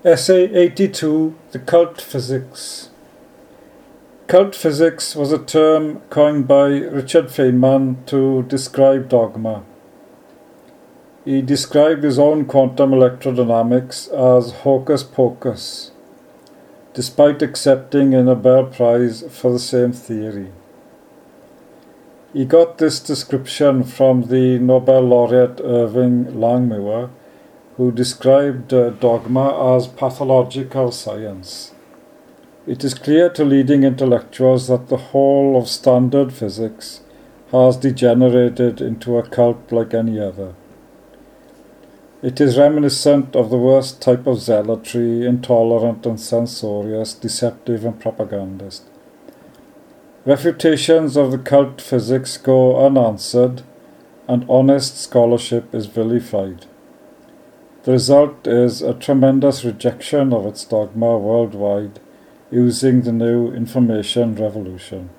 Essay 82, The Cult Physics. Cult physics was a term coined by Richard Feynman to describe dogma. He described his own quantum electrodynamics as hocus pocus, despite accepting a Nobel Prize for the same theory. He got this description from the Nobel laureate Irving Langmuir, who described dogma as pathological science. It is clear to leading intellectuals that the whole of standard physics has degenerated into a cult like any other. It is reminiscent of the worst type of zealotry, intolerant and censorious, deceptive and propagandist. Refutations of the cult physics go unanswered, and honest scholarship is vilified. The result is a tremendous rejection of its dogma worldwide, using the new information revolution.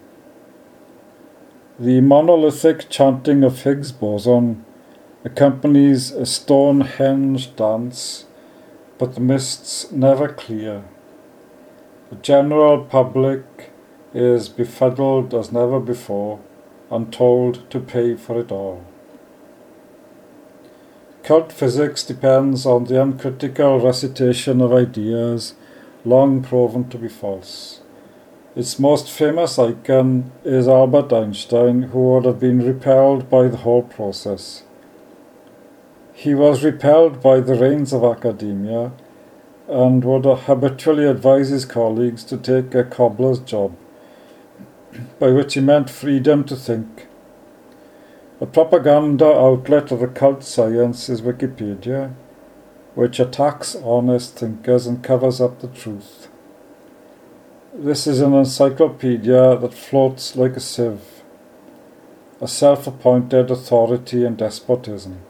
The monolithic chanting of Higgs boson accompanies a Stonehenge dance, but the mists never clear. The general public is befuddled as never before and told to pay for it all. Cult physics depends on the uncritical recitation of ideas long proven to be false. Its most famous icon is Albert Einstein, who would have been repelled by the whole process. He was repelled by the reins of academia and would habitually advise his colleagues to take a cobbler's job, by which he meant freedom to think. The propaganda outlet of the cult science is Wikipedia, which attacks honest thinkers and covers up the truth. This is an encyclopedia that floats like a sieve, a self-appointed authority and despotism.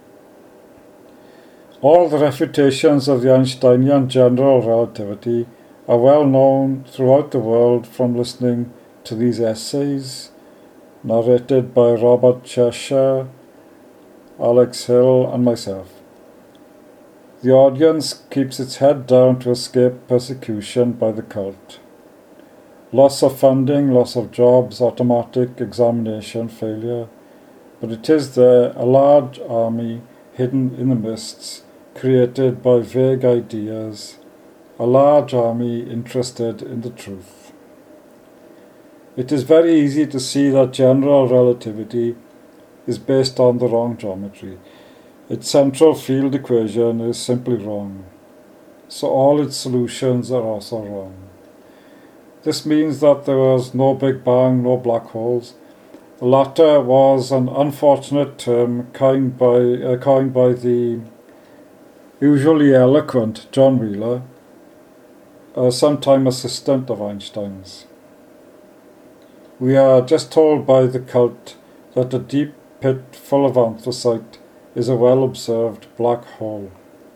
All the refutations of the Einsteinian general relativity are well known throughout the world from listening to these essays, narrated by Robert Cheshire, Alex Hill and myself. The audience keeps its head down to escape persecution by the cult. Loss of funding, loss of jobs, automatic examination failure, but it is there, a large army hidden in the mists, created by vague ideas, a large army interested in the truth. It is very easy to see that general relativity is based on the wrong geometry. Its central field equation is simply wrong, so all its solutions are also wrong. This means that there was no Big Bang, no black holes. The latter was an unfortunate term coined by the usually eloquent John Wheeler, a sometime assistant of Einstein's. We are just told by the cult that a deep pit full of anthracite is a well-observed black hole.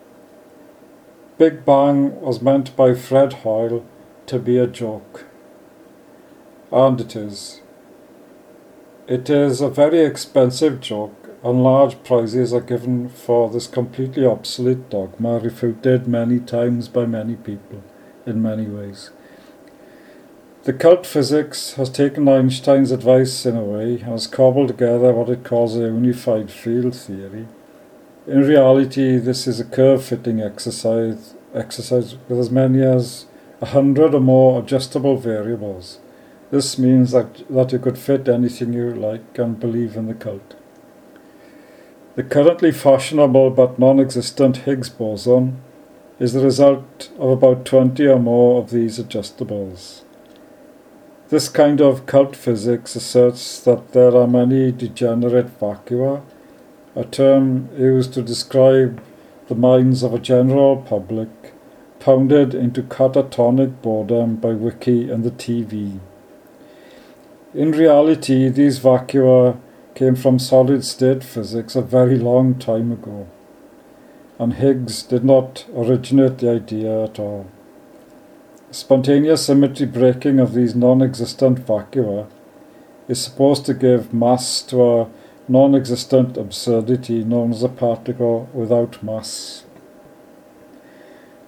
Big Bang was meant by Fred Hoyle to be a joke. And it is. It is a very expensive joke, and large prizes are given for this completely obsolete dogma, refuted many times by many people, in many ways. The cult physics has taken Einstein's advice in a way and has cobbled together what it calls a unified field theory. In reality, this is a curve-fitting exercise with as many as 100 or more adjustable variables. This means that you could fit anything you like and believe in the cult. The currently fashionable but non-existent Higgs boson is the result of about 20 or more of these adjustables. This kind of cult physics asserts that there are many degenerate vacua, a term used to describe the minds of a general public, pounded into catatonic boredom by Wiki and the TV. In reality, these vacua came from solid-state physics a very long time ago, and Higgs did not originate the idea at all. Spontaneous symmetry breaking of these non-existent vacua is supposed to give mass to a non-existent absurdity known as a particle without mass.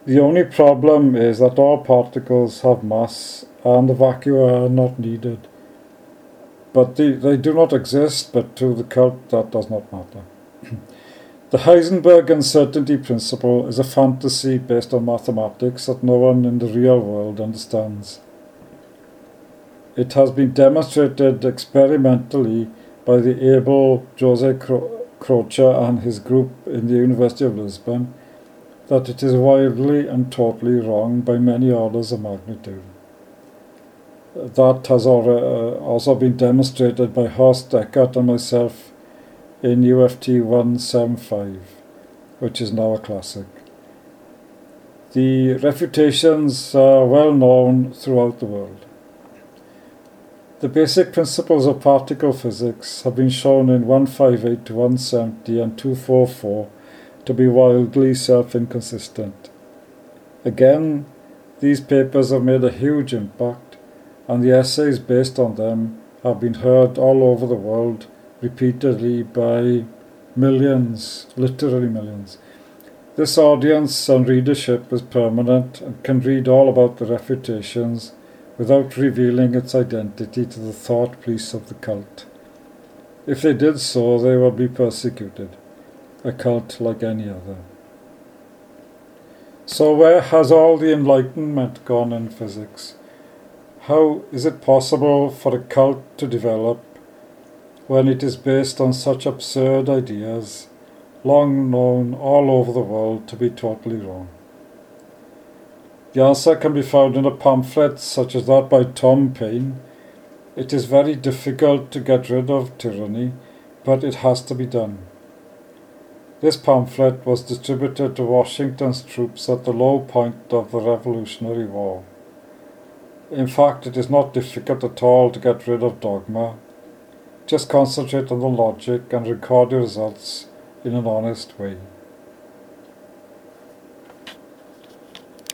The only problem is that all particles have mass and the vacua are not needed. But they do not exist, but to the cult that does not matter. The Heisenberg uncertainty principle is a fantasy based on mathematics that no one in the real world understands. It has been demonstrated experimentally by the able Jose Croce and his group in the University of Lisbon that it is wildly and totally wrong by many orders of magnitude. That has also been demonstrated by Horst Eckert and myself in UFT 175, which is now a classic. The refutations are well known throughout the world. The basic principles of particle physics have been shown in 158 to 170 and 244 to be wildly self-inconsistent. Again, these papers have made a huge impact, and the essays based on them have been heard all over the world repeatedly by millions, literally millions. This audience and readership is permanent and can read all about the refutations without revealing its identity to the thought police of the cult. If they did so, they would be persecuted, a cult like any other. So where has all the enlightenment gone in physics? How is it possible for a cult to develop when it is based on such absurd ideas, long known all over the world to be totally wrong? The answer can be found in a pamphlet such as that by Tom Paine. It is very difficult to get rid of tyranny, but it has to be done. This pamphlet was distributed to Washington's troops at the low point of the Revolutionary War. In fact, it is not difficult at all to get rid of dogma. Just concentrate on the logic and record your results in an honest way.